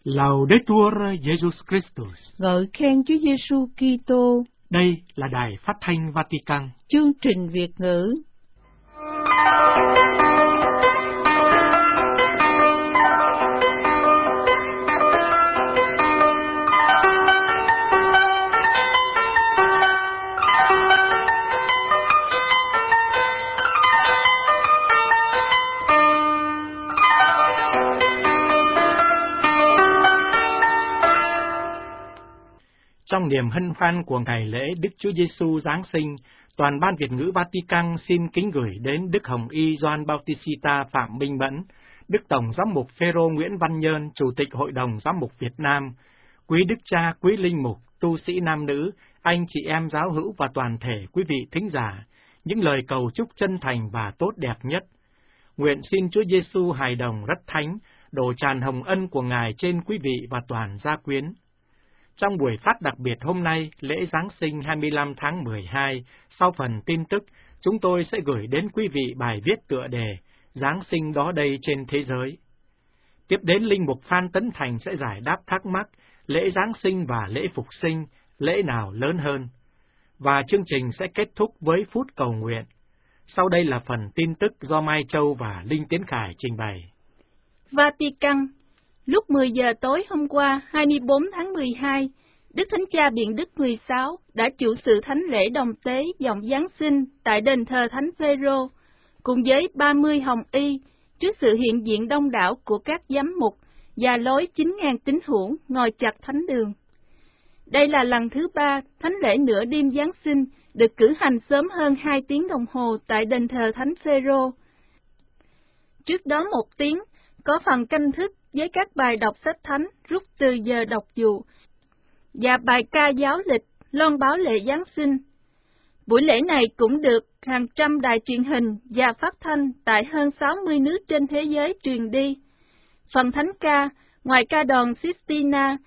Laudetur Jesus Christus. Ngợi khen Chúa Giêsu Kitô. Đây là Đài Phát thanh Vatican. Chương trình Việt ngữ. Trong niềm hân hoan của ngày lễ Đức Chúa Giêsu Giáng sinh, toàn ban Việt ngữ Vatican xin kính gửi đến Đức Hồng Y Gioan Bautista Phạm Minh Mẫn, Đức Tổng Giám mục Phêrô Nguyễn Văn Nhơn, Chủ tịch Hội đồng Giám mục Việt Nam, quý Đức Cha, quý Linh Mục, tu sĩ nam nữ, anh chị em giáo hữu và toàn thể quý vị thính giả, những lời cầu chúc chân thành và tốt đẹp nhất. Nguyện xin Chúa Giêsu hài đồng rất thánh, đổ tràn hồng ân của Ngài trên quý vị và toàn gia quyến. Trong buổi phát đặc biệt hôm nay, lễ Giáng sinh 25 tháng 12, sau phần tin tức, chúng tôi sẽ gửi đến quý vị bài viết tựa đề Giáng sinh đó đây trên thế giới. Tiếp đến, Linh Mục Phan Tấn Thành sẽ giải đáp thắc mắc lễ Giáng sinh và lễ Phục sinh, lễ nào lớn hơn? Và chương trình sẽ kết thúc với phút cầu nguyện. Sau đây là phần tin tức do Mai Châu và Linh Tiến Khải trình bày. Vatican. Lúc 10 giờ tối hôm qua, 24 tháng 12, Đức Thánh Cha Biển Đức 16 đã chủ sự thánh lễ đồng tế dòng Giáng sinh tại đền thờ Thánh Phêrô, cùng với 30 hồng y, trước sự hiện diện đông đảo của các giám mục và lối 9.000 tín hữu ngồi chặt thánh đường. Đây là lần thứ 3 thánh lễ nửa đêm Giáng sinh được cử hành sớm hơn 2 tiếng đồng hồ tại đền thờ Thánh Phêrô. Trước đó 1 tiếng, có phần canh thức với các bài đọc sách thánh rút từ giờ đọc dụ và bài ca giáo lịch loan báo lễ Giáng sinh. Buổi lễ này cũng được hàng trăm đài truyền hình và phát thanh tại hơn 60 nước trên thế giới truyền đi. Phần thánh ca, ngoài ca đoàn Sistina,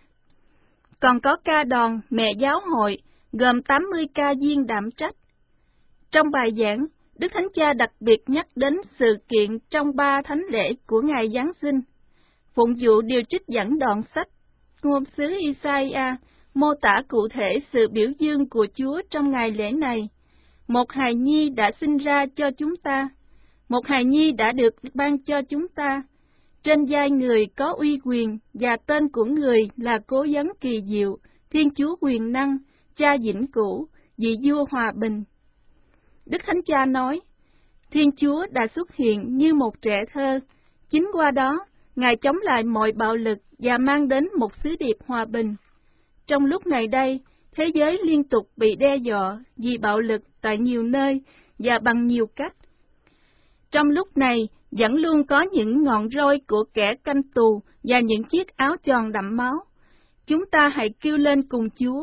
còn có ca đoàn Mẹ Giáo hội, gồm 80 ca viên đảm trách. Trong bài giảng, Đức Thánh Cha đặc biệt nhắc đến sự kiện trong 3 thánh lễ của ngày Giáng sinh. Phụng vụ điều trích dẫn đoạn sách ngôn sứ Isaiah mô tả cụ thể sự biểu dương của Chúa trong ngày lễ này. Một hài nhi đã sinh ra cho chúng ta, một hài nhi đã được ban cho chúng ta. Trên vai người có uy quyền, và tên của người là Cố Vấn Kỳ Diệu, Thiên Chúa Quyền Năng, Cha Vĩnh Cửu, Vị Vua Hòa Bình. Đức Thánh Cha nói, Thiên Chúa đã xuất hiện như một trẻ thơ, chính qua đó, Ngài chống lại mọi bạo lực và mang đến một sứ điệp hòa bình. Trong lúc này đây, thế giới liên tục bị đe dọa vì bạo lực tại nhiều nơi và bằng nhiều cách. Trong lúc này, vẫn luôn có những ngọn roi của kẻ canh tù và những chiếc áo tròn đẫm máu. Chúng ta hãy kêu lên cùng Chúa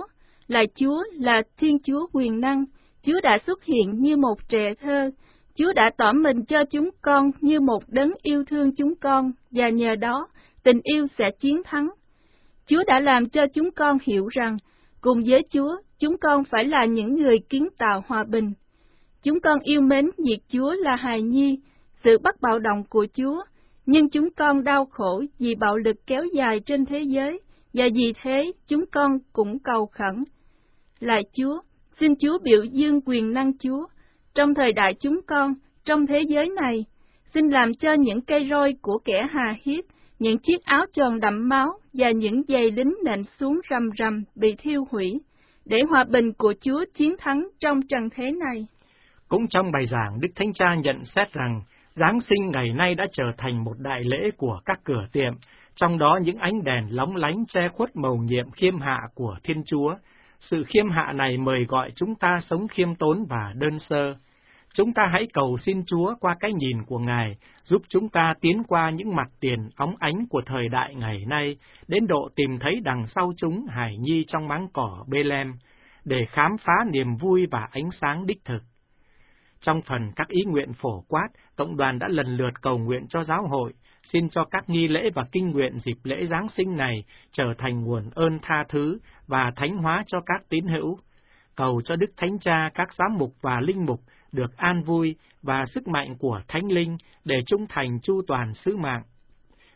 là Thiên Chúa Quyền Năng. Chúa đã xuất hiện như một trẻ thơ. Chúa đã tỏ mình cho chúng con như một đấng yêu thương chúng con, và nhờ đó, tình yêu sẽ chiến thắng. Chúa đã làm cho chúng con hiểu rằng, cùng với Chúa, chúng con phải là những người kiến tạo hòa bình. Chúng con yêu mến việc Chúa là hài nhi, sự bắt bạo động của Chúa, nhưng chúng con đau khổ vì bạo lực kéo dài trên thế giới, và vì thế chúng con cũng cầu khẩn. Lạy Chúa, xin Chúa biểu dương quyền năng Chúa, trong thời đại chúng con, trong thế giới này, xin làm cho những cây roi của kẻ hà hiếp, những chiếc áo tròn đẫm máu và những giày lính nện xuống rầm rầm bị thiêu hủy, để hòa bình của Chúa chiến thắng trong trần thế này. Cũng trong bài giảng, Đức Thánh Cha nhận xét rằng, Giáng sinh ngày nay đã trở thành một đại lễ của các cửa tiệm, trong đó những ánh đèn lóng lánh che khuất mầu nhiệm khiêm hạ của Thiên Chúa. Sự khiêm hạ này mời gọi chúng ta sống khiêm tốn và đơn sơ. Chúng ta hãy cầu xin Chúa qua cái nhìn của Ngài, giúp chúng ta tiến qua những mặt tiền óng ánh của thời đại ngày nay, đến độ tìm thấy đằng sau chúng hài nhi trong máng cỏ Bê-lem, để khám phá niềm vui và ánh sáng đích thực. Trong phần các ý nguyện phổ quát, Cộng đoàn đã lần lượt cầu nguyện cho giáo hội, xin cho các nghi lễ và kinh nguyện dịp lễ Giáng sinh này trở thành nguồn ơn tha thứ và thánh hóa cho các tín hữu. Cầu cho Đức Thánh Cha, các giám mục và linh mục được an vui và sức mạnh của Thánh Linh để trung thành chu toàn sứ mạng.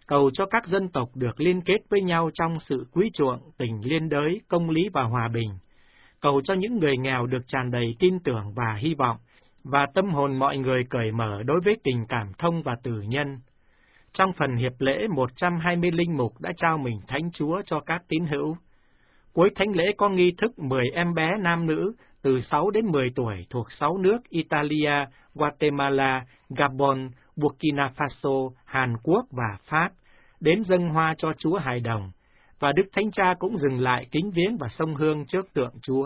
cầu cho các dân tộc được liên kết với nhau trong sự quý chuộng, tình liên đới, công lý và hòa bình. Cầu cho những người nghèo được tràn đầy tin tưởng và hy vọng, và tâm hồn mọi người cởi mở đối với tình cảm thông và từ nhân. Trong phần hiệp lễ, 120 linh mục đã trao mình Thánh Chúa cho các tín hữu. Cuối thánh lễ có nghi thức 10 em bé nam nữ từ 6 đến 10 tuổi thuộc 6 nước Italia, Guatemala, Gabon, Burkina Faso, Hàn Quốc và Pháp đến dâng hoa cho Chúa Hài Đồng, và Đức Thánh Cha cũng dừng lại kính viếng và xông hương trước tượng Chúa.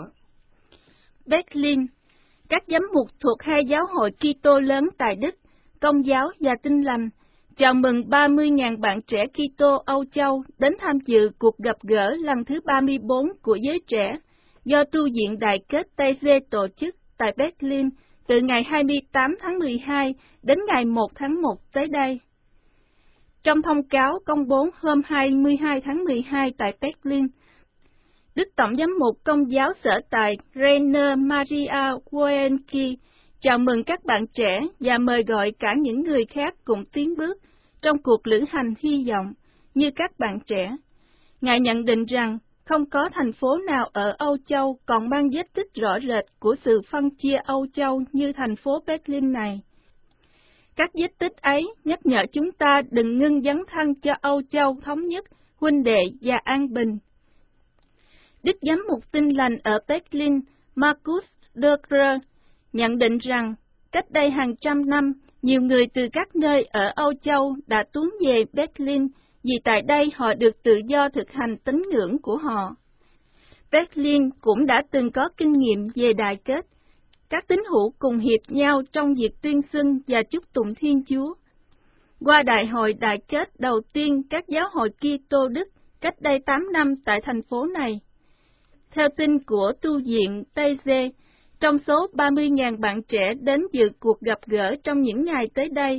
Berlin, các giám mục thuộc hai giáo hội Kitô lớn tại Đức, Công giáo và Tin lành, chào mừng 30.000 bạn trẻ Kitô Âu Châu đến tham dự cuộc gặp gỡ lần thứ 34 của giới trẻ do Tu viện Đại kết TZ tổ chức tại Berlin từ ngày 28 tháng 12 đến ngày 1 tháng 1 tới đây. Trong thông cáo công bố hôm 22 tháng 12 tại Berlin, Đức Tổng giám mục Công giáo sở tại Rainer Maria Woenki chào mừng các bạn trẻ và mời gọi cả những người khác cùng tiến bước trong cuộc lữ hành hy vọng như các bạn trẻ. Ngài nhận định rằng không có thành phố nào ở Âu Châu còn mang vết tích rõ rệt của sự phân chia Âu Châu như thành phố Berlin này. Các vết tích ấy nhắc nhở chúng ta đừng ngưng dấn thân cho Âu Châu thống nhất, huynh đệ và an bình. Đức giám mục Tin lành ở Berlin, Markus Dörger, nhận định rằng cách đây hàng trăm năm, nhiều người từ các nơi ở Âu Châu đã tuôn về Berlin vì tại đây họ được tự do thực hành tín ngưỡng của họ. Berlin cũng đã từng có kinh nghiệm về đại kết. Các tín hữu cùng hiệp nhau trong việc tuyên xưng và chúc tụng Thiên Chúa. Qua đại hội đại kết đầu tiên các giáo hội Kitô Đức cách đây 8 năm tại thành phố này. Theo tin của Tu viện TZ, trong số 30.000 bạn trẻ đến dự cuộc gặp gỡ trong những ngày tới đây,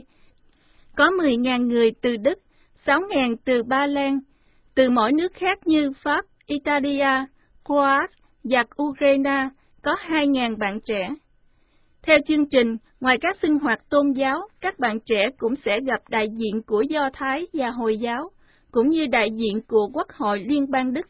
có 10.000 người từ Đức, 6.000 từ Ba Lan, từ mỗi nước khác như Pháp, Italia, Croatia và Ukraine có 2.000 bạn trẻ. Theo chương trình, ngoài các sinh hoạt tôn giáo, các bạn trẻ cũng sẽ gặp đại diện của Do Thái và Hồi giáo, cũng như đại diện của Quốc hội Liên bang Đức.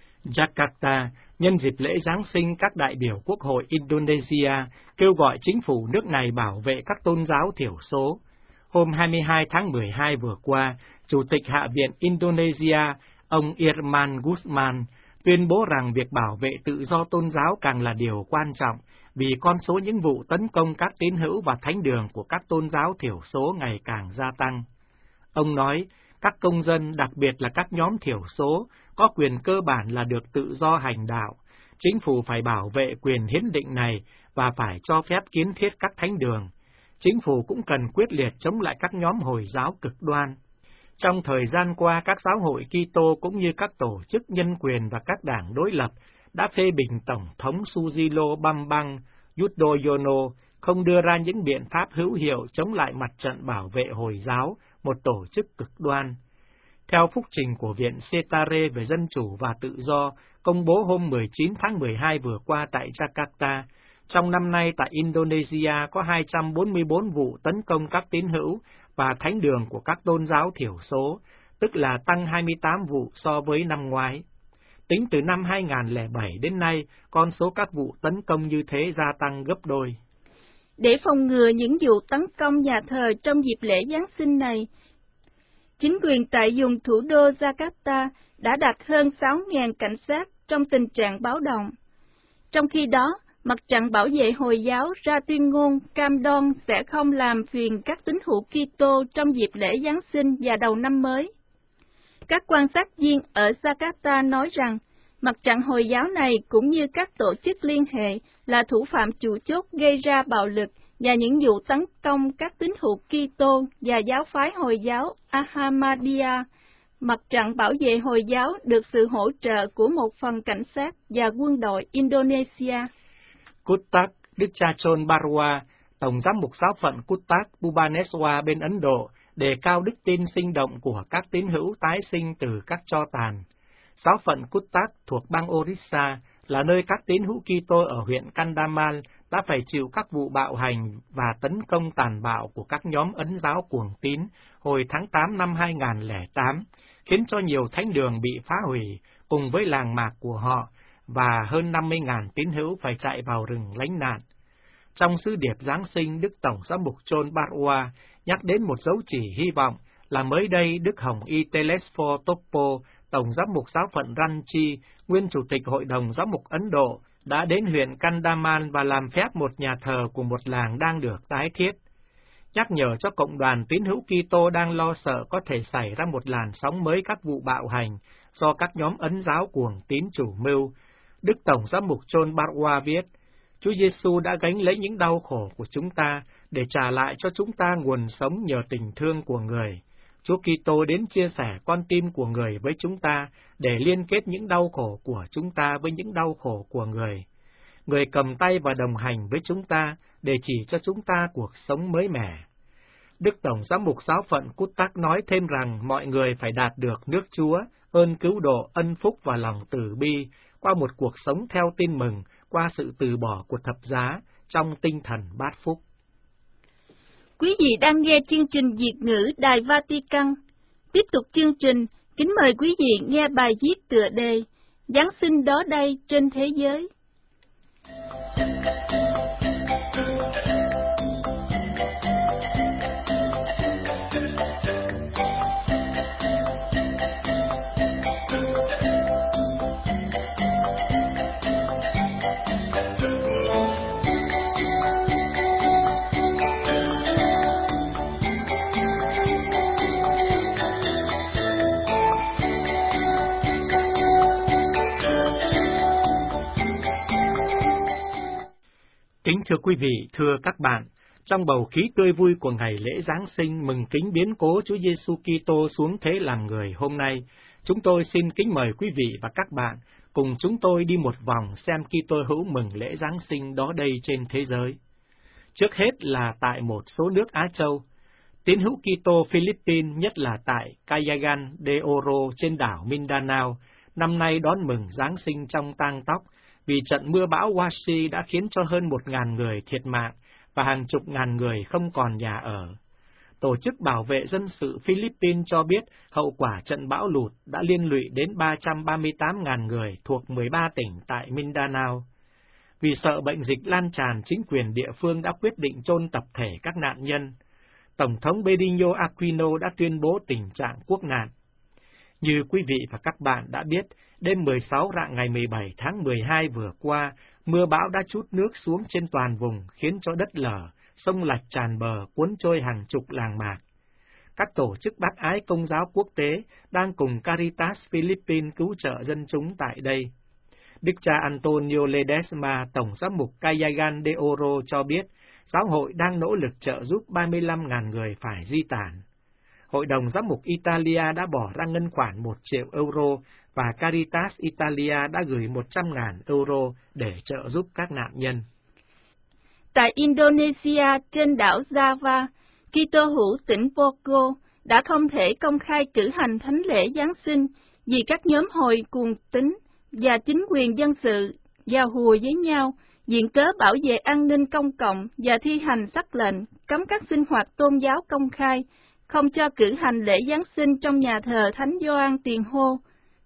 Jakarta, nhân dịp lễ Giáng sinh, các đại biểu Quốc hội Indonesia kêu gọi chính phủ nước này bảo vệ các tôn giáo thiểu số. Hôm 22 tháng 12 vừa qua, Chủ tịch Hạ viện Indonesia, ông Irman Guzman, tuyên bố rằng việc bảo vệ tự do tôn giáo càng là điều quan trọng, vì con số những vụ tấn công các tín hữu và thánh đường của các tôn giáo thiểu số ngày càng gia tăng. Ông nói, các công dân, đặc biệt là các nhóm thiểu số, có quyền cơ bản là được tự do hành đạo. Chính phủ phải bảo vệ quyền hiến định này và phải cho phép kiến thiết các thánh đường. Chính phủ cũng cần quyết liệt chống lại các nhóm Hồi giáo cực đoan. Trong thời gian qua, các giáo hội Kitô cũng như các tổ chức nhân quyền và các đảng đối lập đã phê bình Tổng thống Susilo Bambang Yudhoyono không đưa ra những biện pháp hữu hiệu chống lại mặt trận bảo vệ Hồi giáo, một tổ chức cực đoan. Theo phúc trình của Viện Setare về Dân chủ và Tự do, công bố hôm 19 tháng 12 vừa qua tại Jakarta, trong năm nay tại Indonesia có 244 vụ tấn công các tín hữu và thánh đường của các tôn giáo thiểu số, tức là tăng 28 vụ so với năm ngoái. Tính từ năm 2007 đến nay, con số các vụ tấn công như thế gia tăng gấp đôi. Để phòng ngừa những vụ tấn công nhà thờ trong dịp lễ Giáng sinh này, chính quyền tại vùng thủ đô Jakarta đã đặt hơn 6.000 cảnh sát trong tình trạng báo động. Trong khi đó, Mặt trận bảo vệ Hồi giáo ra tuyên ngôn cam đoan sẽ không làm phiền các tín hữu Kitô trong dịp lễ Giáng sinh và đầu năm mới. Các quan sát viên ở Jakarta nói rằng, Mặt trận Hồi giáo này cũng như các tổ chức liên hệ là thủ phạm chủ chốt gây ra bạo lực và những vụ tấn công các tín hữu Kitô và giáo phái Hồi giáo Ahmadiyya. Mặt trận bảo vệ Hồi giáo được sự hỗ trợ của một phần cảnh sát và quân đội Indonesia. Kutak, Đức cha Chon Barua, Tổng giám mục giáo phận Kutak, Bhubaneswar bên Ấn Độ, đề cao đức tin sinh động của các tín hữu tái sinh từ các tro tàn. Giáo phận Kutak thuộc bang Orissa là nơi các tín hữu Kitô ở huyện Kandhamal đã phải chịu các vụ bạo hành và tấn công tàn bạo của các nhóm Ấn giáo cuồng tín hồi tháng 8 năm 2008, khiến cho nhiều thánh đường bị phá hủy cùng với làng mạc của họ và hơn 50.000 tín hữu phải chạy vào rừng lánh nạn. Trong sứ điệp Giáng sinh, Đức Tổng giám mục John Barua nhắc đến một dấu chỉ hy vọng là mới đây Đức Hồng Y Telesphore Topo, Tổng giám mục giáo phận Ranchi, nguyên Chủ tịch Hội đồng Giám mục Ấn Độ, đã đến huyện Kandaman và làm phép một nhà thờ của một làng đang được tái thiết. Nhắc nhở cho cộng đoàn tín hữu Kitô đang lo sợ có thể xảy ra một làn sóng mới các vụ bạo hành do các nhóm Ấn giáo cuồng tín chủ mưu, Đức Tổng giám mục John Barua viết: Chúa Giêsu đã gánh lấy những đau khổ của chúng ta để trả lại cho chúng ta nguồn sống nhờ tình thương của người. Chúa Kitô đến chia sẻ con tim của người với chúng ta để liên kết những đau khổ của chúng ta với những đau khổ của người. Người cầm tay và đồng hành với chúng ta để chỉ cho chúng ta cuộc sống mới mẻ. Đức Tổng giám mục giáo phận Cuttack nói thêm rằng mọi người phải đạt được nước Chúa, ơn cứu độ, ân phúc và lòng từ bi qua một cuộc sống theo tin mừng, qua sự từ bỏ của thập giá trong tinh thần bát phúc. Quý vị đang nghe chương trình Việt ngữ Đài Vatican. Tiếp tục chương trình, kính mời quý vị nghe bài viết tựa đề Giáng sinh đó đây trên thế giới. Kính thưa quý vị, thưa các bạn, trong bầu khí tươi vui của ngày lễ Giáng sinh mừng kính biến cố Chúa Giêsu Kitô xuống thế làm người hôm nay, chúng tôi xin kính mời quý vị và các bạn cùng chúng tôi đi một vòng xem Kitô hữu mừng lễ Giáng sinh đó đây trên thế giới. Trước hết là tại một số nước Á Châu, tín hữu Kitô Philippines, nhất là tại Cagayan de Oro trên đảo Mindanao, năm nay đón mừng Giáng sinh trong tang tóc, vì trận mưa bão Washi đã khiến cho hơn 1.000 người thiệt mạng và hàng chục ngàn người không còn nhà ở. Tổ chức Bảo vệ Dân sự Philippines cho biết hậu quả trận bão lụt đã liên lụy đến 338.000 người thuộc 13 tỉnh tại Mindanao. Vì sợ bệnh dịch lan tràn, chính quyền địa phương đã quyết định chôn tập thể các nạn nhân. Tổng thống Benigno Aquino đã tuyên bố tình trạng quốc nạn. Như quý vị và các bạn đã biết, đêm 16 rạng ngày 17 tháng 12 vừa qua, mưa bão đã trút nước xuống trên toàn vùng, khiến cho đất lở, sông lạch tràn bờ, cuốn trôi hàng chục làng mạc. Các tổ chức bác ái Công giáo quốc tế đang cùng Caritas Philippines cứu trợ dân chúng tại đây. Đức cha Antonio Ledesma, Tổng giám mục Cagayan de Oro cho biết, giáo hội đang nỗ lực trợ giúp 35.000 người phải di tản. Hội đồng giám mục Italia đã bỏ ra ngân khoản 1 triệu euro và Caritas Italia đã gửi 100.000 euro để trợ giúp các nạn nhân. Tại Indonesia, trên đảo Java, Kitô hữu tỉnh Pogo đã không thể công khai cử hành thánh lễ Giáng sinh vì các nhóm hội cuồng tín và chính quyền dân sự giao hùa với nhau, viện cớ bảo vệ an ninh công cộng và thi hành sắc lệnh cấm các sinh hoạt tôn giáo công khai, không cho cử hành lễ Giáng sinh trong nhà thờ Thánh Gioan Tiền Hô.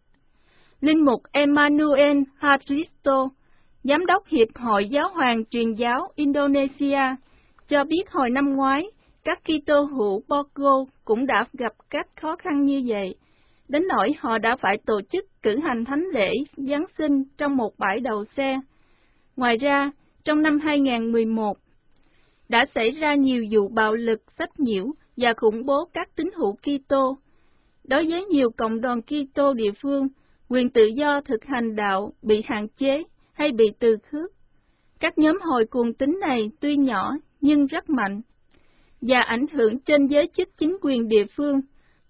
Linh mục Emmanuel Haristo, Giám đốc Hiệp hội Giáo hoàng Truyền giáo Indonesia, cho biết hồi năm ngoái, các Kitô hữu Pogo cũng đã gặp các khó khăn như vậy, đến nỗi họ đã phải tổ chức cử hành thánh lễ Giáng sinh trong một bãi đậu xe. Ngoài ra, trong năm 2011, đã xảy ra nhiều vụ bạo lực, sách nhiễu và khủng bố các tín hữu Kitô. Đối với nhiều cộng đoàn Kitô địa phương, quyền tự do thực hành đạo bị hạn chế hay bị từ khước. Các nhóm hội cuồng tín này tuy nhỏ nhưng rất mạnh và ảnh hưởng trên giới chức chính quyền địa phương.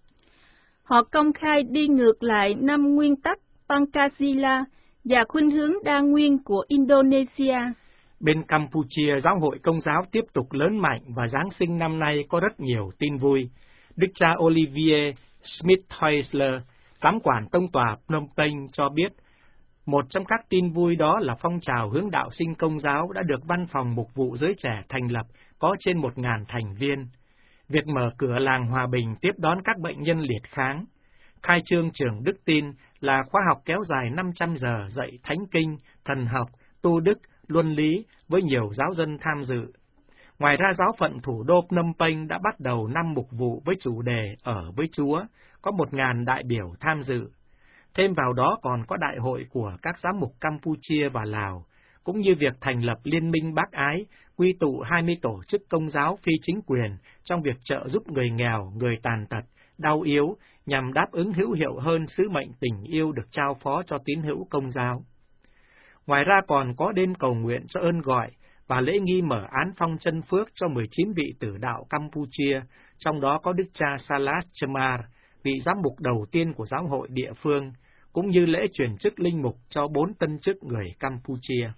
Họ công khai đi ngược lại 5 nguyên tắc Pancasila và khuynh hướng đa nguyên của Indonesia. Bên Campuchia, giáo hội Công giáo tiếp tục lớn mạnh và Giáng sinh năm nay có rất nhiều tin vui. Đức cha Olivier Smith-Heusler, giám quản tông tòa Phnom Penh cho biết, Một trong các tin vui đó là phong trào hướng đạo sinh Công giáo đã được Văn phòng Mục vụ Giới Trẻ thành lập, có trên 1.000 thành viên. Việc mở cửa làng Hòa Bình tiếp đón các bệnh nhân liệt kháng. Khai trương trường Đức Tin là khóa học kéo dài 500 giờ dạy thánh kinh, thần học, tu đức, luân lý với nhiều giáo dân tham dự. Ngoài ra, giáo phận thủ đô Phnom Penh đã bắt đầu năm mục vụ với chủ đề Ở với Chúa, có 1.000 đại biểu tham dự. Thêm vào đó còn có đại hội của các giám mục Campuchia và Lào, cũng như việc thành lập Liên minh Bác Ái, quy tụ 20 tổ chức công giáo phi chính quyền trong việc trợ giúp người nghèo, người tàn tật, đau yếu, nhằm đáp ứng hữu hiệu hơn sứ mệnh tình yêu được trao phó cho tín hữu Công giáo. Ngoài ra còn có đêm cầu nguyện cho ơn gọi và lễ nghi mở án phong chân phước cho 19 vị tử đạo Campuchia, trong đó có Đức cha Salas Chamar, vị giám mục đầu tiên của giáo hội địa phương, cũng như lễ truyền chức linh mục cho 4 tân chức người Campuchia.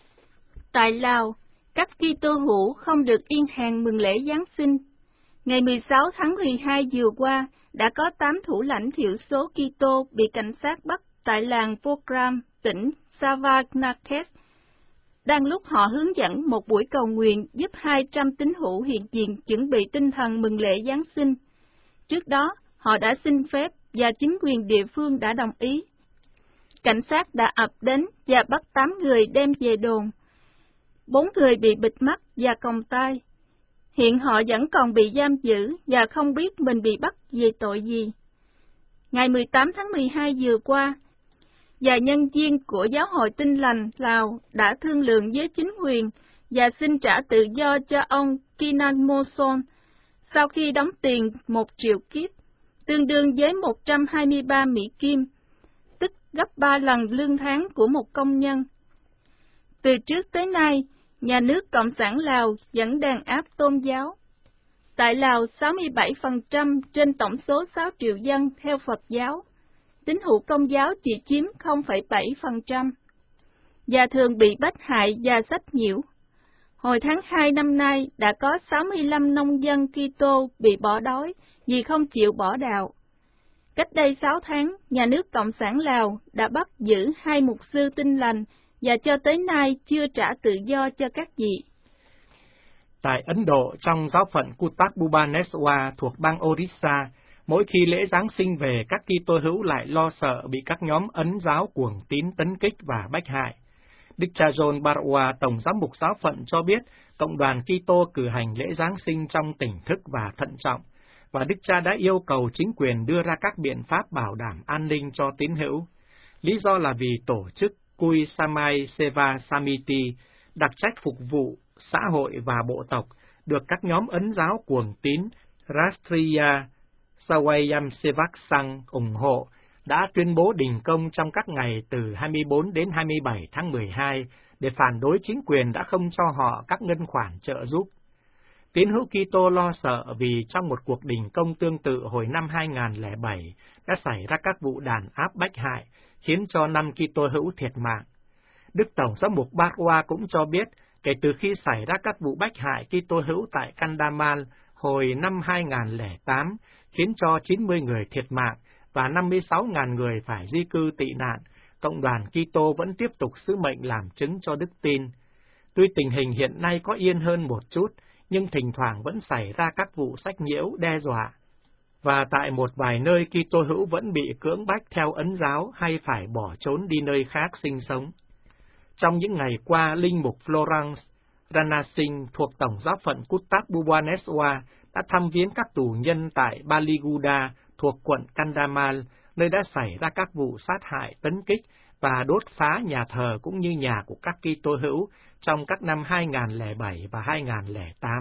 Tại Lào, các Kitô hữu không được yên hàng mừng lễ Giáng sinh. Ngày 16 tháng 12 vừa qua, đã có 8 thủ lãnh thiểu số Kitô bị cảnh sát bắt tại làng Pogram, tỉnh Savarnakhet, đang lúc họ hướng dẫn một buổi cầu nguyện giúp 200 tín hữu hiện diện chuẩn bị tinh thần mừng lễ Giáng sinh. Trước đó, họ đã xin phép và chính quyền địa phương đã đồng ý. Cảnh sát đã ập đến và bắt 8 người đem về đồn. 4 người bị bịt mắt và còng tay. Hiện họ vẫn còn bị giam giữ và không biết mình bị bắt về tội gì. Ngày 18 tháng 12 vừa qua, và nhân viên của Giáo hội Tin lành Lào đã thương lượng với chính quyền và xin trả tự do cho ông Kinamoson sau khi đóng tiền 1 triệu kiếp, tương đương với 123 Mỹ Kim, tức gấp 3 lần lương tháng của một công nhân. Từ trước tới nay, nhà nước Cộng sản Lào vẫn đàn áp tôn giáo. Tại Lào, 67% trên tổng số 6 triệu dân theo Phật giáo. Tín hữu Công giáo chỉ chiếm 0,7%, và thường bị bách hại và sách nhiễu. Hồi tháng 2 năm nay, đã có 65 nông dân Kitô bị bỏ đói vì không chịu bỏ đạo. Cách đây 6 tháng, nhà nước Cộng sản Lào đã bắt giữ 2 mục sư Tin lành và cho tới nay chưa trả tự do cho các vị. Tại Ấn Độ, trong giáo phận Kutak Bhubaneswar thuộc bang Orissa, mỗi khi lễ Giáng sinh về, các Kitô hữu lại lo sợ bị các nhóm Ấn giáo cuồng tín tấn kích và bách hại. Đức cha John Barwa, tổng giám mục giáo phận cho biết, cộng đoàn Kitô cử hành lễ Giáng sinh trong tỉnh thức và thận trọng, và Đức cha đã yêu cầu chính quyền đưa ra các biện pháp bảo đảm an ninh cho tín hữu. Lý do là vì tổ chức Kui Samai Seva Samiti, đặc trách phục vụ xã hội và bộ tộc, được các nhóm Ấn giáo cuồng tín Rastriya Swayam Sevak Sangh ủng hộ, đã tuyên bố đình công trong các ngày từ 24 đến 27 tháng 12 để phản đối chính quyền đã không cho họ các ngân khoản trợ giúp. Tín hữu Kitô lo sợ vì trong một cuộc đình công tương tự hồi năm 2007 đã xảy ra các vụ đàn áp bách hại, khiến cho 5 Kitô hữu thiệt mạng. Đức Tổng giám mục Barwa cũng cho biết, kể từ khi xảy ra các vụ bách hại Kitô hữu tại Kandamal hồi năm 2008, khiến cho 90 người thiệt mạng và 56.000 người phải di cư tị nạn, cộng đoàn Kitô vẫn tiếp tục sứ mệnh làm chứng cho đức tin. Tuy tình hình hiện nay có yên hơn một chút, nhưng thỉnh thoảng vẫn xảy ra các vụ sách nhiễu đe dọa. Và tại một vài nơi, Kitô hữu vẫn bị cưỡng bách theo Ấn giáo hay phải bỏ trốn đi nơi khác sinh sống. Trong những ngày qua, linh mục Florence Ranasingh thuộc Tổng giáo phận Kutak Bhubaneswar đã thăm viếng các tù nhân tại Baliguda thuộc quận Kandamal, nơi đã xảy ra các vụ sát hại, tấn kích và đốt phá nhà thờ cũng như nhà của các Kitô hữu trong các năm 2007 và 2008.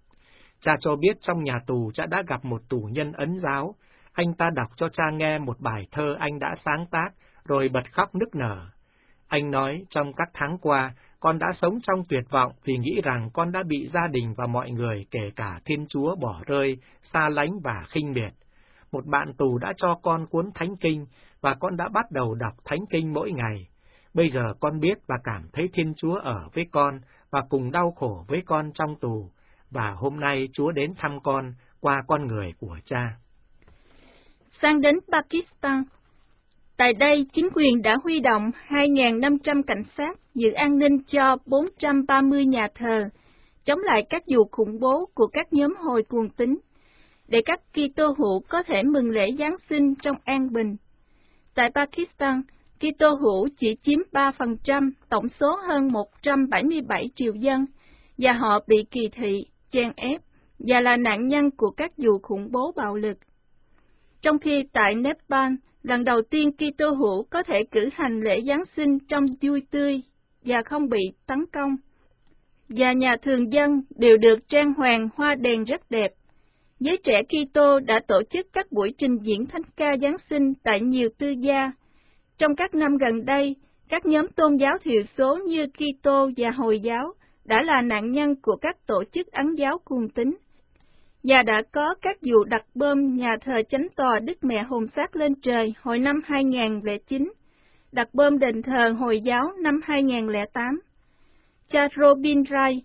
Cha cho biết trong nhà tù cha đã gặp một tù nhân Ấn giáo. Anh ta đọc cho cha nghe một bài thơ anh đã sáng tác, rồi bật khóc nức nở. Anh nói, trong các tháng qua, con đã sống trong tuyệt vọng vì nghĩ rằng con đã bị gia đình và mọi người, kể cả Thiên Chúa, bỏ rơi, xa lánh và khinh miệt. Một bạn tù đã cho con cuốn Thánh Kinh, và con đã bắt đầu đọc Thánh Kinh mỗi ngày. Bây giờ con biết và cảm thấy Thiên Chúa ở với con và cùng đau khổ với con trong tù, và hôm nay Chúa đến thăm con qua con người của cha. Sang đến Pakistan, Tại đây, chính quyền đã huy động 2.500 cảnh sát giữ an ninh cho 430 nhà thờ, chống lại các vụ khủng bố của các nhóm hồi cuồng tín, để các Kitô hữu có thể mừng lễ Giáng sinh trong an bình. Tại Pakistan, Kitô hữu chỉ chiếm 3% tổng số hơn 177 triệu dân, và họ bị kỳ thị, chèn ép và là nạn nhân của các vụ khủng bố bạo lực. Trong khi tại Nepal, lần đầu tiên Kitô hữu có thể cử hành lễ Giáng sinh trong vui tươi và không bị tấn công, và nhà thường dân đều được trang hoàng hoa đèn rất đẹp. Giới trẻ Kitô đã tổ chức các buổi trình diễn thánh ca Giáng sinh tại nhiều tư gia. Trong các năm gần đây, các nhóm tôn giáo thiểu số như Kitô và Hồi giáo đã là nạn nhân của các tổ chức Ấn giáo cuồng tín, và đã có các vụ đặt bom nhà thờ Chánh tòa Đức Mẹ Hồn Xác lên trời hồi năm 2009, đặt bom đền thờ Hồi giáo năm 2008. Cha Robin Rai,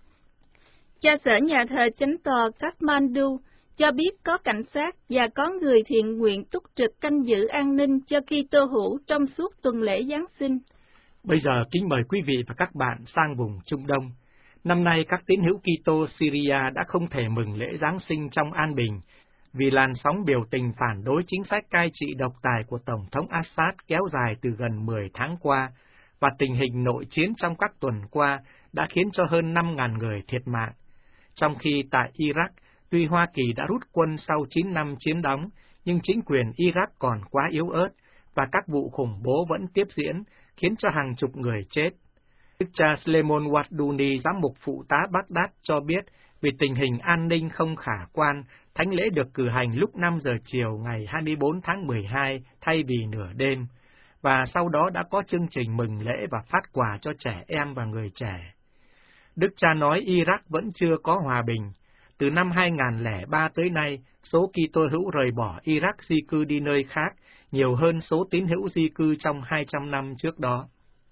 cha sở nhà thờ Chánh tòa Kathmandu, cho biết có cảnh sát và có người thiện nguyện túc trực canh giữ an ninh cho Kitô hữu trong suốt tuần lễ Giáng sinh. Bây giờ kính mời quý vị và các bạn sang vùng Trung Đông. Năm nay các tín hữu Kitô Syria đã không thể mừng lễ Giáng sinh trong an bình vì làn sóng biểu tình phản đối chính sách cai trị độc tài của Tổng thống Assad kéo dài từ gần 10 tháng qua, và tình hình nội chiến trong các tuần qua đã khiến cho hơn 5.000 người thiệt mạng. Trong khi tại Iraq, tuy Hoa Kỳ đã rút quân sau 9 năm chiếm đóng, nhưng chính quyền Iraq còn quá yếu ớt, và các vụ khủng bố vẫn tiếp diễn, khiến cho hàng chục người chết. Đức cha Slemon Waduni, giám mục phụ tá Baghdad cho biết, vì tình hình an ninh không khả quan, thánh lễ được cử hành lúc 5 giờ chiều ngày 24 tháng 12 thay vì nửa đêm, và sau đó đã có chương trình mừng lễ và phát quà cho trẻ em và người trẻ. Đức cha nói Iraq vẫn chưa có hòa bình. Từ năm 2003 tới nay, số Kitô hữu rời bỏ Iraq di cư đi nơi khác nhiều hơn số tín hữu di cư trong 200 năm trước đó.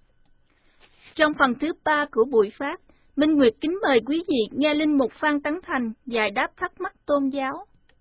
Trong phần thứ 3 của buổi phát, Minh Nguyệt kính mời quý vị nghe Linh Mục Phan Tấn Thành giải đáp thắc mắc tôn giáo.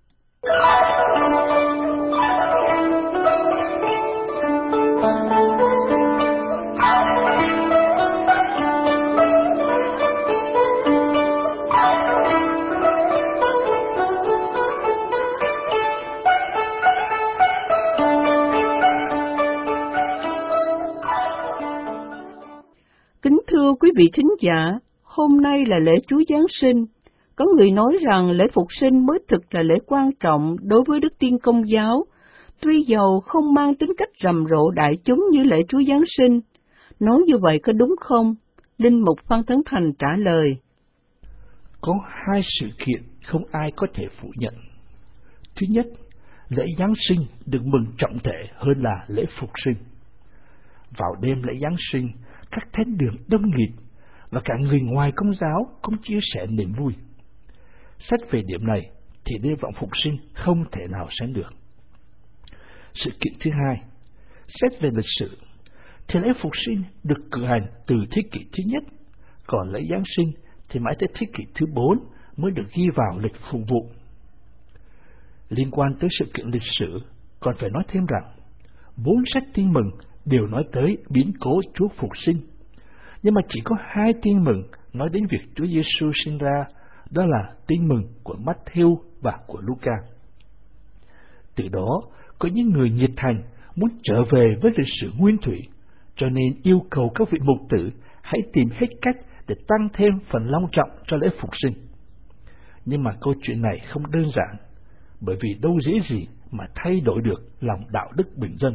Kính thưa quý vị thính giả, hôm nay là lễ Chúa Giáng sinh. Có người nói rằng lễ Phục sinh mới thực là lễ quan trọng đối với Đức Tin Công giáo, tuy dầu không mang tính cách rầm rộ đại chúng như lễ Chúa Giáng sinh. Nói như vậy có đúng không? Linh Mục Phan Tấn Thành trả lời. Có hai sự kiện không ai có thể phủ nhận. Thứ nhất, lễ Giáng sinh được mừng trọng thể hơn là lễ Phục sinh. Vào đêm lễ Giáng sinh, các thánh đường đông nghịt, và cả người ngoài Công giáo cũng chia sẻ niềm vui. Xét về điểm này thì hy vọng Phục sinh không thể nào sánh được. Sự kiện thứ hai, xét về lịch sử, thì lễ Phục sinh được cử hành từ thế kỷ thứ nhất, còn lễ Giáng sinh thì mãi tới thế kỷ thứ 4 mới được ghi vào lịch phục vụ. Liên quan tới sự kiện lịch sử, còn phải nói thêm rằng, 4 sách tin mừng đều nói tới biến cố Chúa Phục sinh, nhưng mà chỉ có 2 tin mừng nói đến việc Chúa Giêsu sinh ra, đó là tin mừng của Matthew và của Luca. Từ đó, có những người nhiệt thành muốn trở về với lịch sử nguyên thủy, cho nên yêu cầu các vị mục tử hãy tìm hết cách để tăng thêm phần long trọng cho lễ Phục sinh. Nhưng mà câu chuyện này không đơn giản, bởi vì đâu dễ gì mà thay đổi được lòng đạo đức bình dân.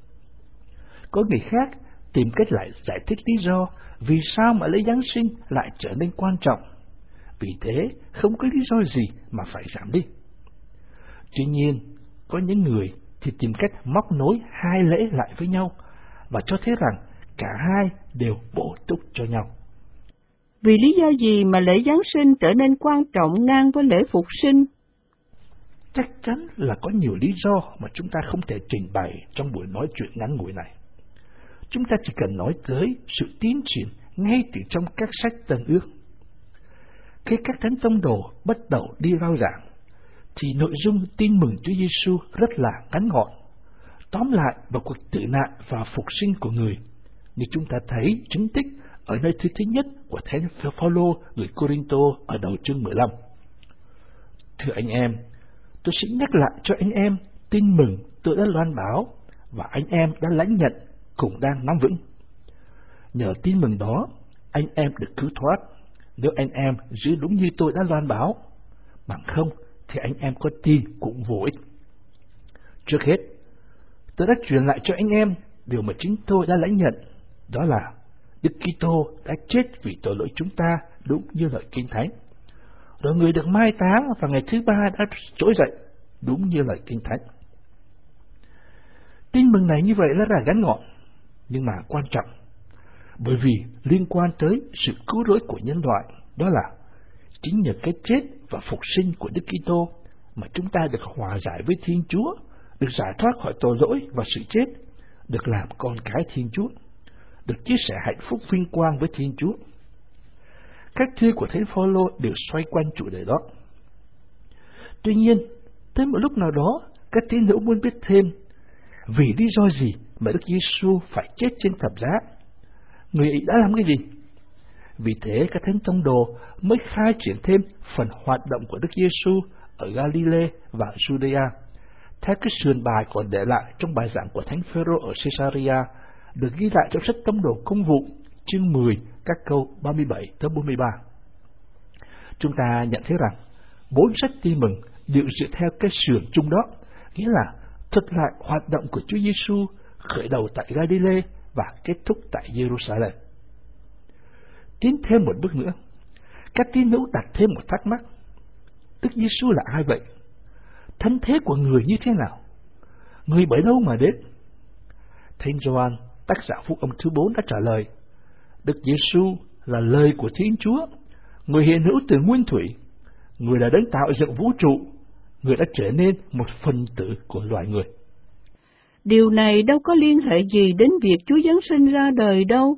Có người khác tìm cách lại giải thích lý do vì sao mà lễ Giáng sinh lại trở nên quan trọng. Vì thế, không có lý do gì mà phải giảm đi. Tuy nhiên, có những người thì tìm cách móc nối hai lễ lại với nhau và cho thấy rằng cả hai đều bổ túc cho nhau. Vì lý do gì mà lễ Giáng sinh trở nên quan trọng ngang với lễ Phục sinh? Chắc chắn là có nhiều lý do mà chúng ta không thể trình bày trong buổi nói chuyện ngắn ngủi này. Chúng ta chỉ cần nói tới sự tiến triển ngay từ trong các sách Tân Ước. Khi các thánh tông đồ bắt đầu đi rao giảng, thì nội dung tin mừng Chúa Giêsu rất là ngắn gọn. tóm lại vào cuộc tử nạn và phục sinh của người, như chúng ta thấy chứng tích ở nơi thứ nhất của Thánh Phaolô gửi Cô-rinh-tô ở đầu chương 15. Thưa anh em, tôi xin nhắc lại cho anh em tin mừng tôi đã loan báo và anh em đã lãnh nhận cũng đang nắm vững. Nhờ tin mừng đó, anh em được cứu thoát, nếu anh em giữ đúng như tôi đã loan báo. Bằng không thì anh em có tin cũng vô ích. Trước hết, tôi đã truyền lại cho anh em điều mà chính tôi đã lãnh nhận, đó là Đức Kitô đã chết vì tội lỗi chúng ta đúng như lời Kinh Thánh. Rồi người được mai táng và ngày thứ ba đã trỗi dậy đúng như lời Kinh Thánh. Tin mừng này như vậy là ngắn gọn, nhưng mà quan trọng, bởi vì liên quan tới sự cứu rỗi của nhân loại, đó là chính nhờ cái chết và phục sinh của Đức Kitô mà chúng ta được hòa giải với Thiên Chúa, được giải thoát khỏi tội lỗi và sự chết, được làm con cái Thiên Chúa, được chia sẻ hạnh phúc vinh quang với Thiên Chúa. Các thư của Thánh Phaolô đều xoay quanh chủ đề đó. Tuy nhiên, tới một lúc nào đó, các tín hữu muốn biết thêm vì lý do gì mà Đức Giêsu phải chết trên thập giá. Người ấy đã làm cái gì? Vì thế, các thánh tông đồ mới khai triển thêm phần hoạt động của Đức Giêsu ở Galilee và Judea, theo cái sườn bài còn để lại trong bài giảng của Thánh Phêrô ở Caesarea, được ghi lại trong sách Tông đồ Công vụ, chương 10, các câu 37 tới 43. Chúng ta nhận thấy rằng 4 sách Tin mừng đều dựa theo cái sườn chung đó, nghĩa là thuật lại hoạt động của Chúa Giêsu khởi đầu tại Galilee và kết thúc tại Jerusalem. Tiến thêm một bước nữa, các tín hữu đặt thêm một thắc mắc: Đức Giêsu là ai vậy? Thân thế của người như thế nào? Người bởi đâu mà đến? Thánh Gioan, tác giả phúc âm thứ 4 đã trả lời: Đức Giêsu là lời của Thiên Chúa, người hiện hữu từ nguyên thủy, người đã đấng tạo dựng vũ trụ, người đã trở nên một phần tử của loài người. Điều này đâu có liên hệ gì đến việc Chúa Giáng sinh ra đời đâu.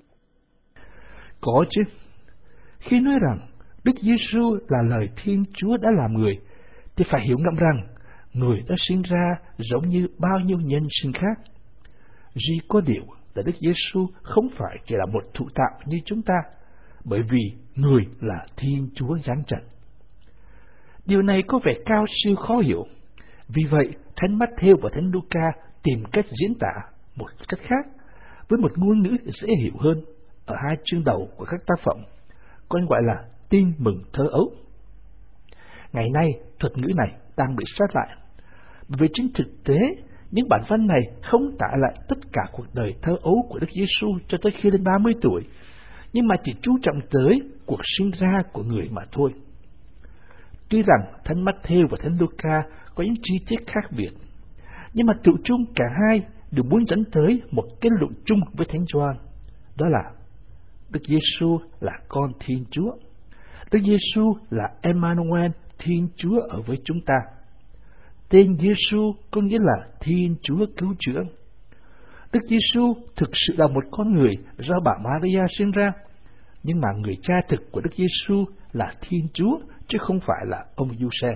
Có chứ. Khi nói rằng Đức Giêsu là lời Thiên Chúa đã làm người, thì phải hiểu ngẫm rằng người đã sinh ra giống như bao nhiêu nhân sinh khác. Duy có điều là Đức Giêsu không phải chỉ là một thụ tạo như chúng ta, bởi vì người là Thiên Chúa giáng trần. Điều này có vẻ cao siêu khó hiểu. Vì vậy, Thánh Mát-thêu và Thánh Luca tìm cách diễn tả một cách khác, với một ngôn ngữ dễ hiểu hơn, ở 2 chương đầu của các tác phẩm, còn gọi là tin mừng thơ ấu. Ngày nay, thuật ngữ này đang bị sát lại, vì trên thực tế, những bản văn này không tả lại tất cả cuộc đời thơ ấu của Đức Giêsu cho tới khi lên 30 tuổi, nhưng mà chỉ chú trọng tới cuộc sinh ra của người mà thôi. Tuy rằng Thánh Mát-thêu và Thánh Luca có những chi tiết khác biệt, nhưng mà tự chung cả hai đều muốn dẫn tới một kết luận chung với Thánh Gioan, đó là Đức Giêsu là con Thiên Chúa. Đức Giêsu là Emmanuel, Thiên Chúa ở với chúng ta. Tên Giêsu có nghĩa là Thiên Chúa cứu chữa. Đức Giêsu thực sự là một con người do bà Maria sinh ra, nhưng mà người cha thực của Đức Giêsu là Thiên Chúa, chứ không phải là ông Giuse.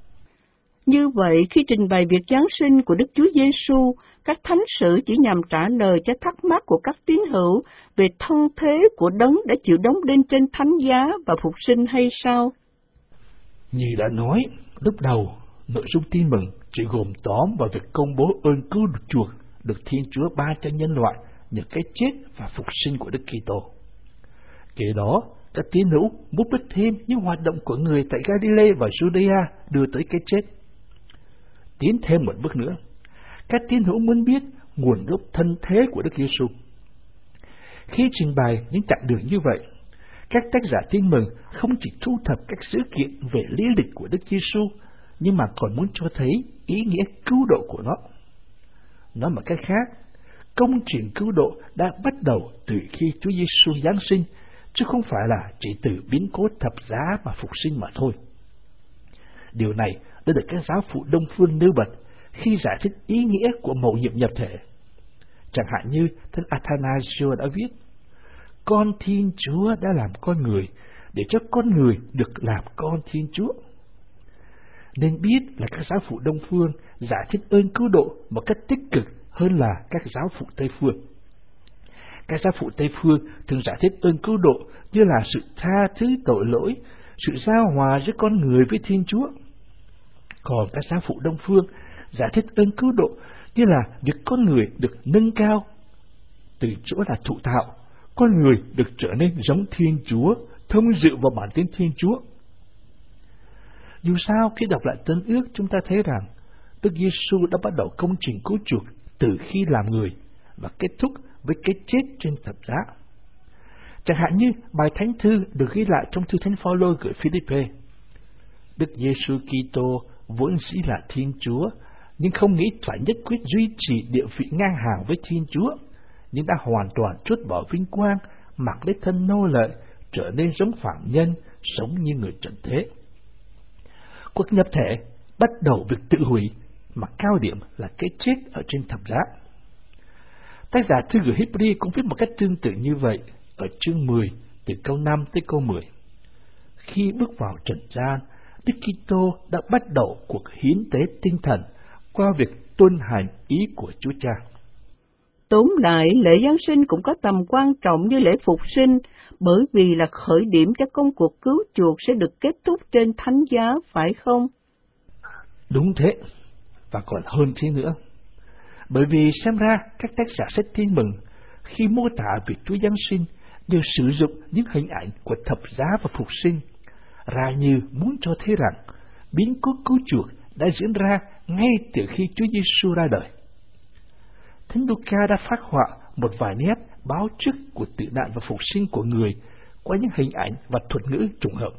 Như vậy, khi trình bày việc Giáng sinh của Đức Chúa Giêsu, các thánh sử chỉ nhằm trả lời cho thắc mắc của các tín hữu về thân thế của đấng đã chịu đóng đinh trên thánh giá và phục sinh hay sao? Như đã nói lúc đầu, nội dung tin mừng chỉ gồm tóm vào việc công bố ơn cứu chuộc được Thiên Chúa ban cho nhân loại nhờ cái chết và phục sinh của Đức Kitô. Kế đó, các tín hữu muốn biết thêm những hoạt động của người tại Galilee và Judea đưa tới cái chết. Tiến thêm một bước nữa, các tín hữu muốn biết nguồn gốc thân thế của Đức Giêsu. Khi trình bày những chặng đường như vậy, các tác giả tin mừng không chỉ thu thập các sự kiện về lý lịch của Đức Giêsu, nhưng mà còn muốn cho thấy ý nghĩa cứu độ của nó. Nói một cách khác, công trình cứu độ đã bắt đầu từ khi Chúa Giêsu giáng sinh, chứ không phải là chỉ từ biến cố thập giá mà phục sinh mà thôi. Điều này đã được các giáo phụ Đông phương nêu bật khi giải thích ý nghĩa của mầu nhiệm nhập thể. Chẳng hạn như Thánh Athanasio đã viết: Con Thiên Chúa đã làm con người để cho con người được làm con Thiên Chúa. Nên biết là các giáo phụ Đông phương giải thích ơn cứu độ một cách tích cực hơn là các giáo phụ Tây phương. Các giáo phụ Tây phương thường giải thích ơn cứu độ như là sự tha thứ tội lỗi, sự giao hòa giữa con người với Thiên Chúa. Còn các giáo phụ Đông phương giải thích ơn cứu độ như là việc con người được nâng cao từ chỗ là thụ tạo, con người được trở nên giống Thiên Chúa, thông dự vào bản tính Thiên Chúa. Dù sao, khi đọc lại Tân Ước, chúng ta thấy rằng Đức Giêsu đã bắt đầu công trình cứu chuộc từ khi làm người và kết thúc với cái chết trên thập giá. Chẳng hạn như bài thánh thư được ghi lại trong thư Thánh Phaolô gửi Philippe. Đức Giêsu Kitô vốn dĩ là Thiên Chúa, nhưng không nghĩ phải nhất quyết duy trì địa vị ngang hàng với Thiên Chúa, nhưng đã hoàn toàn trút bỏ vinh quang, mặc lấy thân nô lệ, trở nên giống phàm nhân, sống như người trần thế. Cuộc nhập thể bắt đầu việc tự hủy, mà cao điểm là cái chết ở trên thập giá. Tác giả thư gửi Hebrew cũng viết một cách tương tự như vậy ở chương 10 từ câu 5 tới câu 10. Khi bước vào trần gian, Đức Kitô đã bắt đầu cuộc hiến tế tinh thần qua việc tuân hành ý của Chúa Cha. Tóm lại, lễ Giáng sinh cũng có tầm quan trọng như lễ phục sinh, bởi vì là khởi điểm cho công cuộc cứu chuộc sẽ được kết thúc trên thánh giá, phải không? Đúng thế, và còn hơn thế nữa. Bởi vì xem ra các tác giả sách Tin Mừng khi mô tả việc Chúa Giáng sinh đều sử dụng những hình ảnh của thập giá và phục sinh, ra như muốn cho thấy rằng biến cố cứu chuộc đã diễn ra ngay từ khi Chúa Giêsu ra đời. Thánh Luca đã phác họa một vài nét báo trước của tử nạn và phục sinh của người qua những hình ảnh và thuật ngữ trùng hợp.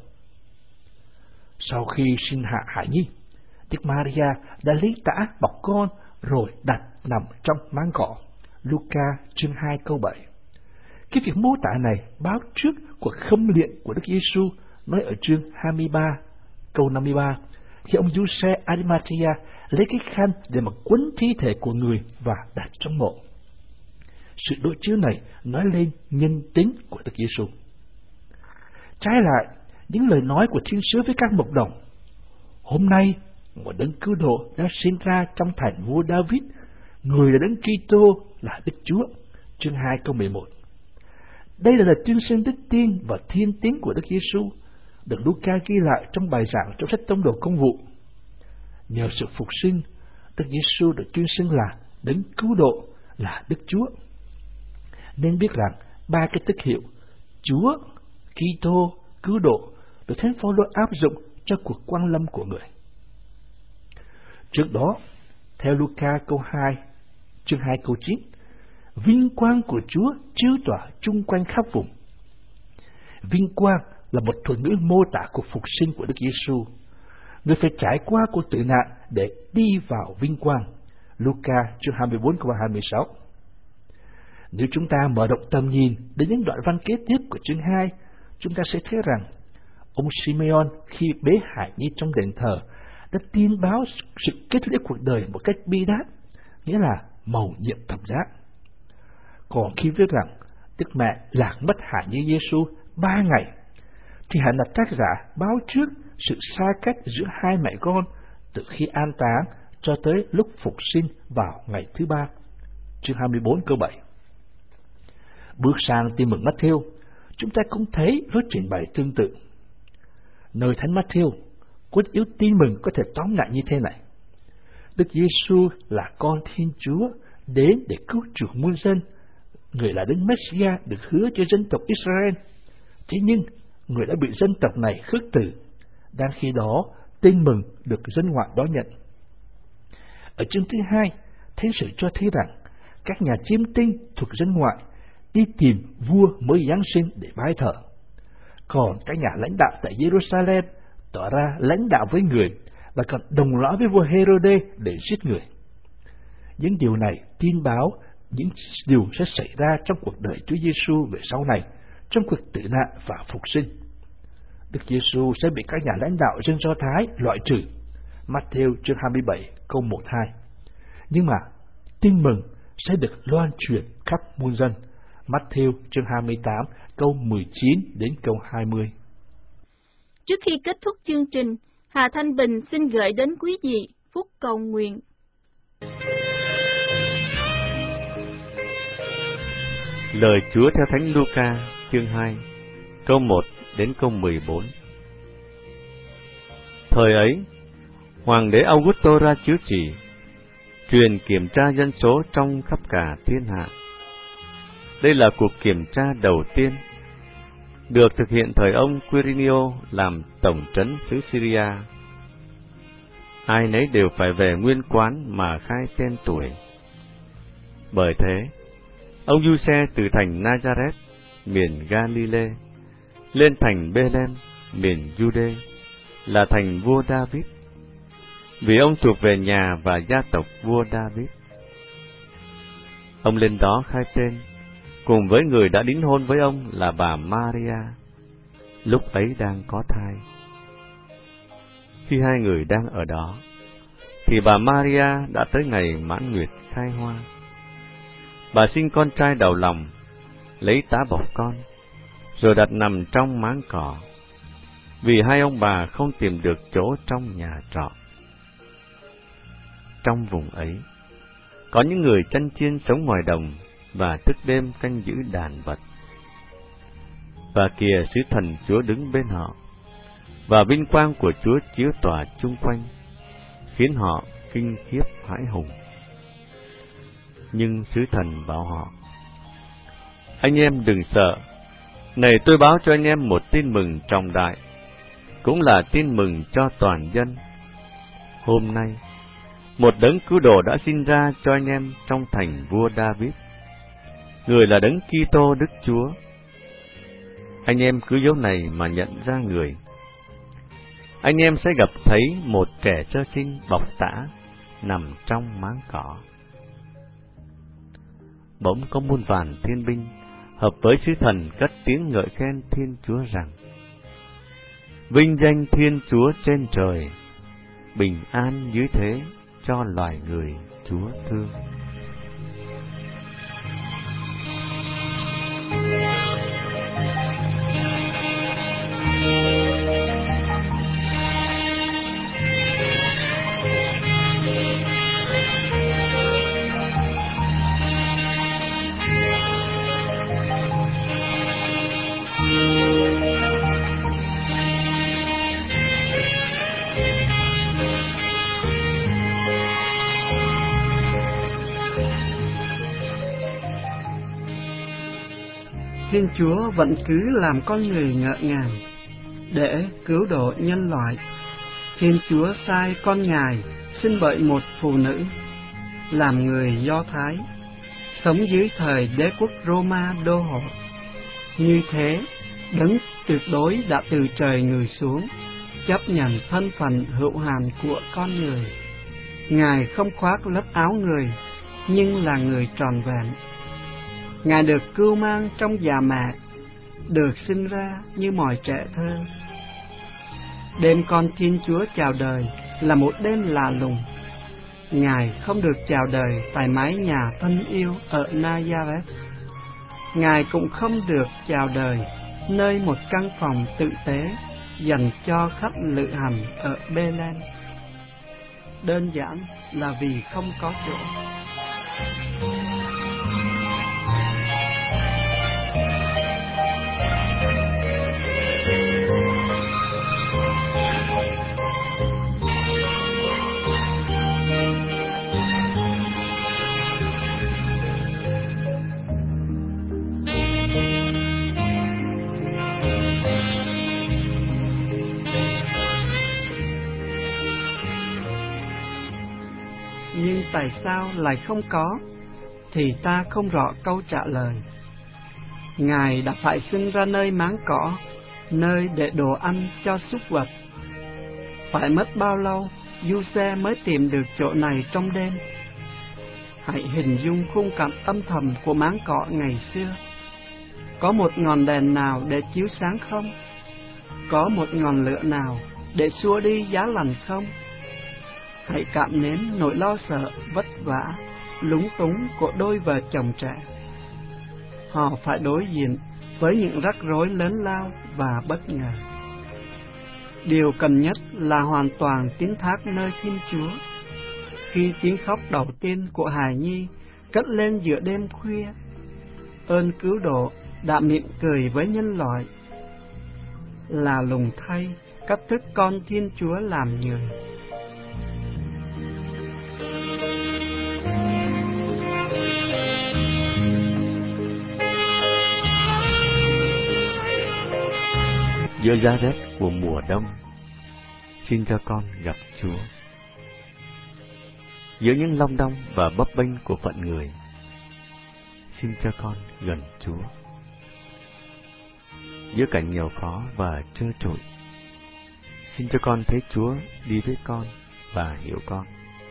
Sau khi sinh hạ Hải Nhi, Đức Maria đã lấy tã bọc con rồi đặt nằm trong máng cỏ. Luca chương 2 câu 7. Cái việc mô tả này báo trước cuộc khâm liệm của Đức Giêsu nói ở chương 23 câu 53, khi ông Giuse Arimathea lấy cái khăn để mà quấn thi thể của người và đặt trong mộ. Sự đối chiếu này nói lên nhân tính của Đức Giêsu. Trái lại, những lời nói của Thiên sứ với các mục đồng: hôm nay một đấng cứu độ đã sinh ra trong thành vua David, người là đấng Kitô là Đức Chúa. Chương 2 câu 11. Đây là lời tuyên xưng đức tin và thiên tính của Đức Giêsu, được Luca ghi lại trong bài giảng trong sách Tông đồ Công vụ. Nhờ sự phục sinh, Đức Giêsu được tuyên xưng là đấng cứu độ, là Đức Chúa. Nên biết rằng ba cái tước hiệu Chúa, Kitô, cứu độ được Thánh Phaolô áp dụng cho cuộc quang lâm của người. Trước đó, theo Luca câu 2, chương 2 câu 9, vinh quang của Chúa chiếu tỏa chung quanh khắp vùng. Vinh quang là một thuật ngữ mô tả cuộc phục sinh của Đức Giêsu. Người phải trải qua cuộc tử nạn để đi vào vinh quang. Luca chương 24 câu 26. Nếu chúng ta mở rộng tầm nhìn đến những đoạn văn kế tiếp của chương 2, chúng ta sẽ thấy rằng ông Simeon khi bế Hải Nhi trong đền thờ đã tin báo sự kết liễu cuộc đời một cách bi đát, nghĩa là mầu nhiệm thập giá. Còn khi viết rằng Đức Mẹ lạc mất Hải Nhi Giêsu 3 ngày, thì hẳn là tác giả báo trước sự xa cách giữa hai mẹ con từ khi an táng cho tới lúc phục sinh vào ngày thứ 3. Chương 24 câu 7. Bước sang Tin mừng Matthew, chúng ta cũng thấy lối trình bày tương tự. Nơi Thánh Matthew, cốt yếu Tin mừng có thể tóm lại như thế này: Đức Giêsu là con Thiên Chúa đến để cứu chuộc muôn dân. Người là đấng Messiah được hứa cho dân tộc Israel. Thế nhưng người đã bị dân tộc này khước từ. Đang khi đó, Tin mừng được dân ngoại đón nhận. Ở chương thứ 2, Thánh sử cho thấy rằng các nhà chiêm tinh thuộc dân ngoại đi tìm vua mới Giáng sinh để bái thờ. Còn các nhà lãnh đạo tại Jerusalem tỏ ra lãnh đạo với người và còn đồng lõa với vua Herode để giết người. Những điều này tin báo những điều sẽ xảy ra trong cuộc đời Chúa Giêsu về sau này, trong cuộc tử nạn và phục sinh. Đức Giêsu sẽ bị các nhà lãnh đạo dân Do Thái loại trừ. Matthew chương 27 câu 1-2. Nhưng mà tin mừng sẽ được loan truyền khắp muôn dân. Matthew chương 28 câu 19 đến câu 20. Trước khi kết thúc chương trình, Hà Thanh Bình xin gửi đến quý vị phúc cầu nguyện. Lời Chúa theo Thánh Luca chương 2, câu 1 đến câu 14. Thời ấy, Hoàng đế Augusto ra chiếu chỉ, truyền kiểm tra dân số trong khắp cả thiên hạ. Đây là cuộc kiểm tra đầu tiên, được thực hiện thời ông Quirinio làm tổng trấn xứ Syria. Ai nấy đều phải về nguyên quán mà khai tên tuổi. Bởi thế, ông Giuse từ thành Nazareth, miền Galilee, lên thành Bethlehem, miền Jude, là thành vua David, vì ông thuộc về nhà và gia tộc vua David. Ông lên đó khai tên, cùng với người đã đính hôn với ông là bà Maria, lúc ấy đang có thai. Khi hai người đang ở đó, thì bà Maria đã tới ngày mãn nguyệt khai hoa. Bà sinh con trai đầu lòng, lấy tã bọc con, rồi đặt nằm trong máng cỏ, vì hai ông bà không tìm được chỗ trong nhà trọ. Trong vùng ấy, có những người chăn chiên sống ngoài đồng và thức đêm canh giữ đàn vật. Và kìa, sứ thần Chúa đứng bên họ, và vinh quang của Chúa chiếu tỏa chung quanh, khiến họ kinh khiếp hãi hùng. Nhưng sứ thần bảo họ: anh em đừng sợ, này tôi báo cho anh em một tin mừng trọng đại, cũng là tin mừng cho toàn dân. Hôm nay, một đấng cứu độ đã sinh ra cho anh em trong thành vua David. Người là đấng Kitô Đức Chúa. Anh em cứ dấu này mà nhận ra người. Anh em sẽ gặp thấy một trẻ sơ sinh bọc tã nằm trong máng cỏ. Bỗng có muôn vàn thiên binh hợp với sứ thần cất tiếng ngợi khen Thiên Chúa rằng: vinh danh Thiên Chúa trên trời, bình an dưới thế cho loài người Chúa thương. Thiên Chúa vẫn cứ làm con người ngỡ ngàng để cứu độ nhân loại. Thiên Chúa sai con Ngài sinh bởi một phụ nữ, làm người Do Thái, sống dưới thời đế quốc Roma đô hộ. Như thế, đấng tuyệt đối đã từ trời người xuống, chấp nhận thân phận hữu hạn của con người. Ngài không khoác lớp áo người, nhưng là người trọn vẹn. Ngài được cưu mang trong dạ mẹ, được sinh ra như mọi trẻ thơ. Đêm con Thiên Chúa chào đời là một đêm lạ lùng. Ngài không được chào đời tại mái nhà thân yêu ở Nazareth. Ngài cũng không được chào đời nơi một căn phòng tử tế dành cho khách lữ hành ở Bethlehem. Đơn giản là vì không có chỗ. Nhưng tại sao lại không có, thì ta không rõ câu trả lời. Ngài đã phải sinh ra nơi máng cỏ, nơi để đồ ăn cho súc vật. Phải mất bao lâu Giuse mới tìm được chỗ này trong đêm? Hãy hình dung khung cảnh âm thầm của máng cỏ ngày xưa. Có một ngọn đèn nào để chiếu sáng không? Có một ngọn lửa nào để xua đi giá lạnh không? Hãy cảm nếm nỗi lo sợ, vất vả, lúng túng của đôi vợ chồng trẻ. Họ phải đối diện với những rắc rối lớn lao và bất ngờ. Điều cần nhất là hoàn toàn tín thác nơi Thiên Chúa. Khi tiếng khóc đầu tiên của hài nhi cất lên giữa đêm khuya, ơn cứu độ đã mỉm cười với nhân loại. Là lùng thay, cách thức con Thiên Chúa làm người. Giữa giá rét của mùa đông, xin cho con gặp Chúa. Giữa những long đong và bấp bênh của phận người, xin cho con gần Chúa. Giữa cảnh nghèo khó và trơ trụi, xin cho con thấy Chúa đi với con và hiểu con.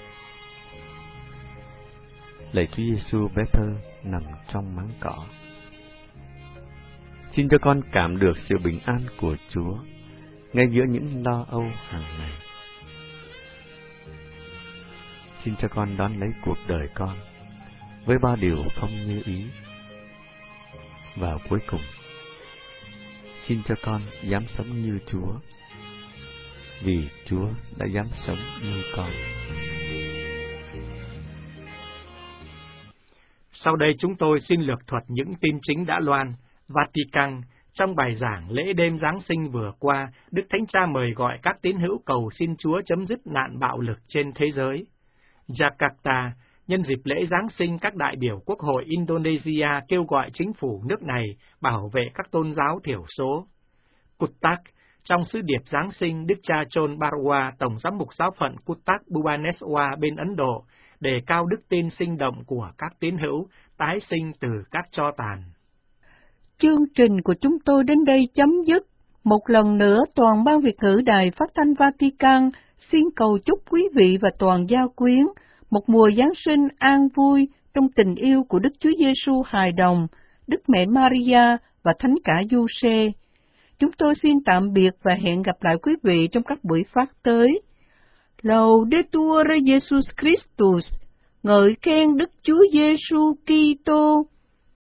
Lạy Chúa Giêsu bé thơ nằm trong máng cỏ, xin cho con cảm được sự bình an của Chúa ngay giữa những lo âu hàng ngày. Xin cho con đón lấy cuộc đời con với bao điều không như ý. Và cuối cùng, xin cho con dám sống như Chúa, vì Chúa đã dám sống như con. Sau đây chúng tôi xin lược thuật những tin chính đã loan. Vatican, trong bài giảng lễ đêm Giáng sinh vừa qua, Đức Thánh Cha mời gọi các tín hữu cầu xin Chúa chấm dứt nạn bạo lực trên thế giới. Jakarta, nhân dịp lễ Giáng sinh, các đại biểu Quốc hội Indonesia kêu gọi chính phủ nước này bảo vệ các tôn giáo thiểu số. Cuttack, trong sứ điệp Giáng sinh, Đức cha John Barwa, Tổng giám mục giáo phận Cuttack Bhubaneswar bên Ấn Độ, đề cao đức tin sinh động của các tín hữu tái sinh từ các tro tàn. Chương trình của chúng tôi đến đây chấm dứt. Một lần nữa, toàn ban Việt ngữ Đài Phát thanh Vatican xin cầu chúc quý vị và toàn gia quyến một mùa Giáng sinh an vui trong tình yêu của Đức Chúa Giêsu hài đồng, Đức Mẹ Maria và Thánh cả Giuse. Chúng tôi xin tạm biệt và hẹn gặp lại quý vị trong các buổi phát tới. Laudetur Jesus Christus, ngợi khen Đức Chúa Giêsu Kitô.